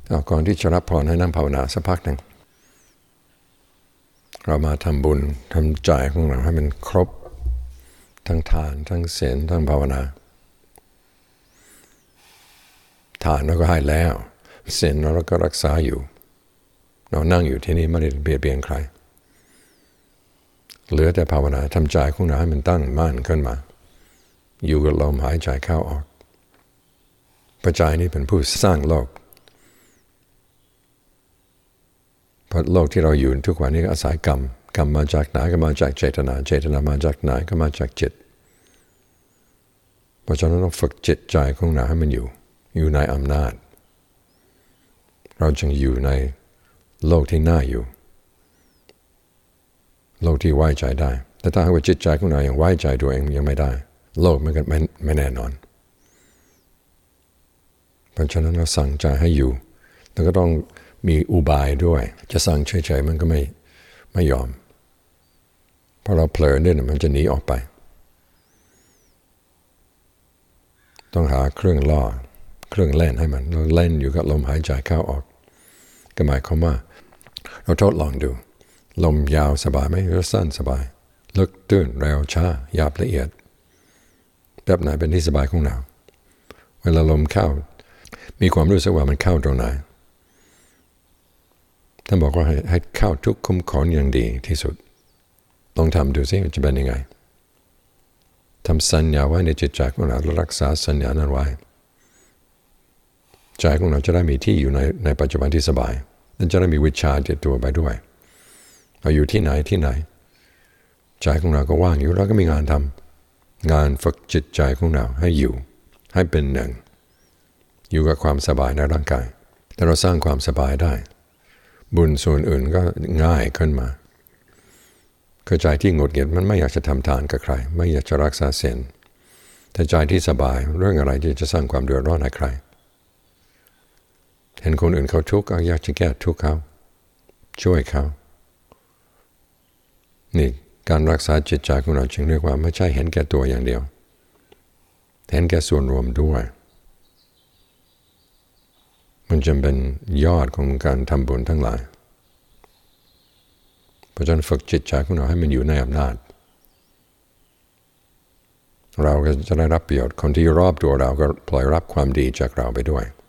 ก่อนที่จะรับพรให้นั่งภาวนาสักพักหนึ่งเรามาทำบุญทำใจของเราให้มันครบทั้งทานทั้งศีลทั้งภาวนาทานเราก็ให้แล้วศีลเราก็รักษาอยู่เรานั่งอยู่ที่นี่ไม่ได้เบียดเบียนใครเหลือแต่ภาวนาทำใจของเราให้มันตั้งมั่นขึ้นมาอยู่กับลมหายใจเข้าออกปัจจัยนี้เป็นผู้สร้างโลกเพราะโลกที่เราอยู่ทุกวันนี้อาศัยกรรมมาจากไหนก็มาจากเจตนามาจากไหนก็มาจากจิตเพราะฉะนั้นต้องฝึกจิตใจของเราให้มันอยู่ในอำนาจเราจึงอยู่ในโลกที่น่าอยู่โลกที่ไว้ใจได้แต่ถ้าหากว่าจิตใจของเรายังไว้ใจตัวเองยังไม่ได้โลกมันก็ไม่แน่นอนเพราะฉะนั้นเราสั่งใจให้อยู่แล้วก็ต้องมีอุบายด้วยจะสั่งเฉยๆมันก็ไม่ยอมเพราะเราเผลอเนี่ยมันจะหนีออกไปต้องหาเครื่องล่อเครื่องเล่นให้มันเราเล่นอยู่กับลมหายใจเข้าออกก็หมายความว่าเราทดลองดูลมยาวสบายไหมหรือสั้นสบายลึกตื้นเร็วช้าหยาบละเอียดแบบไหนเป็นที่สบายของเราเวลาลมเข้ามีความรู้สึกว่ามันเข้าตรงไหนท่านบอกว่าให้เข้าทุกคุ้มขนอย่างดีที่สุดลองทำดูสิมันจะเป็นยังไงทำสัญญาไว้ในจิตใจของเราและรักษาสัญญานั้นไว้ใจของเราจะได้มีที่อยู่ในปัจจุบันที่สบายและจะได้มีวิชาติดตัวไปด้วยเราอยู่ที่ไหนใจของเราก็ว่างอยู่เราก็มีงานทำงานฝึกจิตใจของเราให้อยู่ให้เป็นหนึ่งอยู่กับความสบายในร่างกายแต่เราสร้างความสบายได้บุญส่วนอื่นก็ง่ายขึ้นมาคือใจที่หงุดหงิดมันไม่อยากจะทำทานกับใครไม่อยากจะรักษาศีลแต่ใจที่สบายเรื่องอะไรที่จะสร้างความเดือดร้อนให้ใครเห็นคนอื่นเขาทุกข์ก็อยากจะแก้ทุกข์เขาช่วยเขานี่การรักษาจิตใจของเราจึงเรียกว่าไม่ใช่เห็นแก่ตัวอย่างเดียวเห็นแก่ส่วนรวมด้วยมันจะเป็นยอดของการทำบุญทั้งหลายเพราะฉะนั้นฝึกจิตใจของเราให้มันอยู่ในอำนาจเราก็จะได้รับประโยชน์คนที่รอบตัวเราก็ปล่อยรับความดีจากเราไปด้วย